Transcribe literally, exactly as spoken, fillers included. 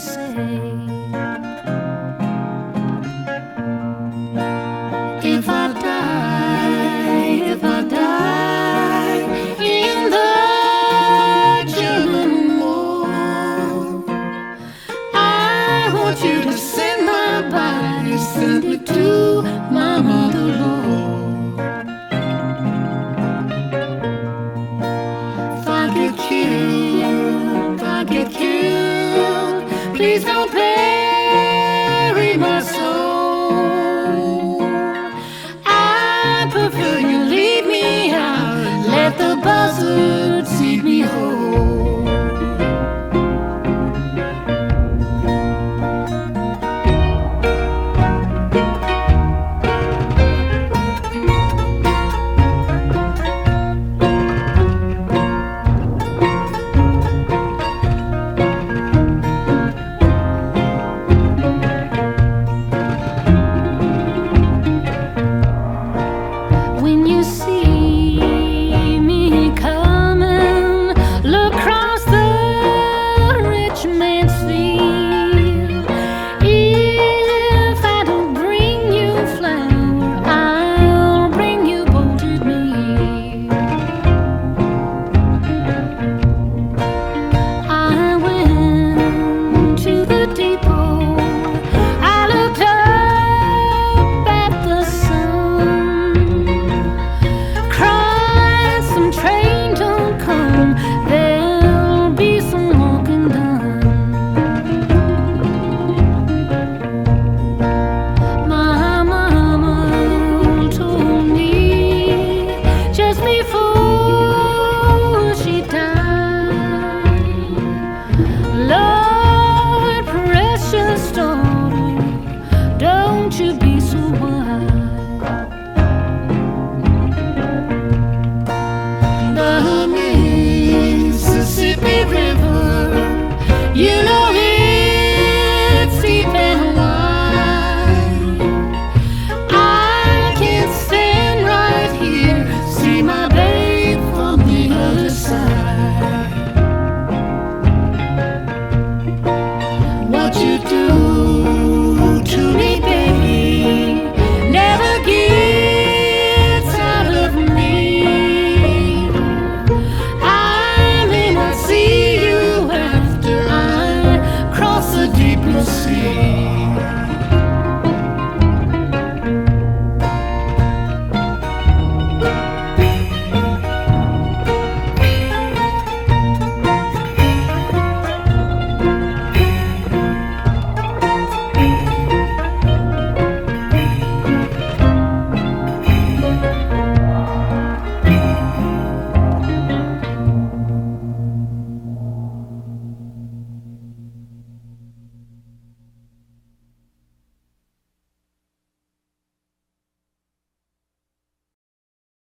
say. If I die, if I die in the German war, I want you to send my body, send it to my mother, Lord. If I get killed, if I get killed, please don't bury my soul. I prefer you leave me out, let the buzzards seed me whole. When you see me coming, look across the rich man's field. If I don't bring you flour, I'll bring you bolted meal. I went to the depot, I looked up at the sun, cried, some train don't come, there'll be some walking done. My mama told me just before she died, Lord, precious daughter, don't you be so wide. The Mississippi River, you know it's deep and wide. I can't stand right here, see my babe from the other side. What you do to me, baby, never gets out of me. I may not see you after I cross the deep blue sea.